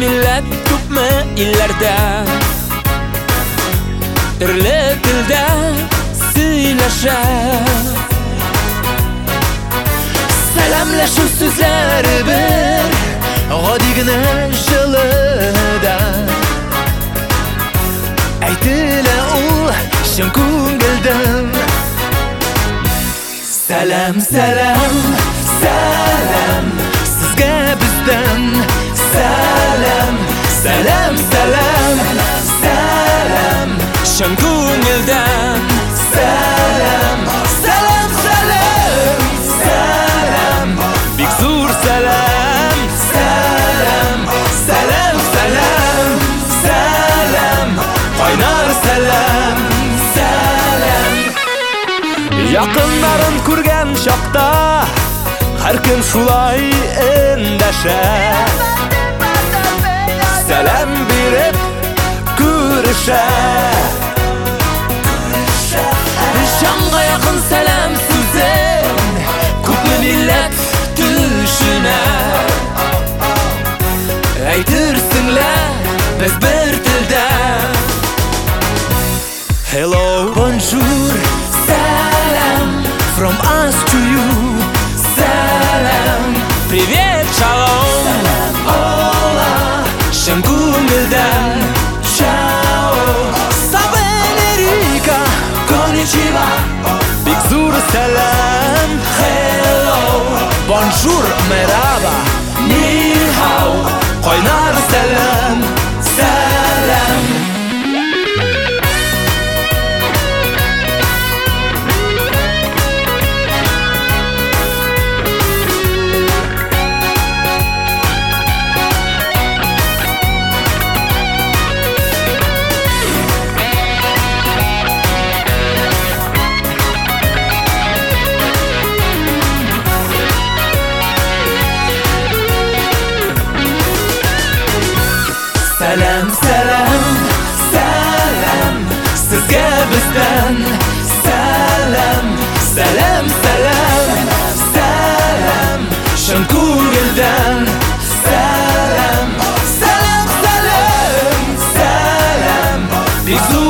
millet күпме илләрдә төрле телдә сөйләшә. Сәламләшү сүзләре бер гади генә җылыда, әйтелә ул чын күңелдән. Сәлам, сәлам, сәлам сезгә бездән. Сәлам, сәлам, сәлам, сәлам чын күңелдән. Сәлам, сәлам, сәлам, сәлам бик зур сәлам. Сәлам, сәлам, сәлам, сәлам кайнар сәлам. Сәлам якыннарын күргән чакта һәр көн шулай эндәшә. Сәлам биреп күрешә. Җанга якын сәлам сүзен күпме милләт төшенә. Әйтерсеңлә без бер телдә. Hello, bonjour, salam from us to you. Salam, привет, шалом, hola, чын күңелдән. Ciao, America, konnichiwa, бик зур сәлам. Hello, bonjour, merhaba, ni hao, кайнар сәлам. Сәлам. Сәлам, сәлам, сәлам сезгә бездән. Сәлам, сәлам, сәлам, сәлам чын күңелдән. Сәлам, сәлам, сәлам, сәлам бик зур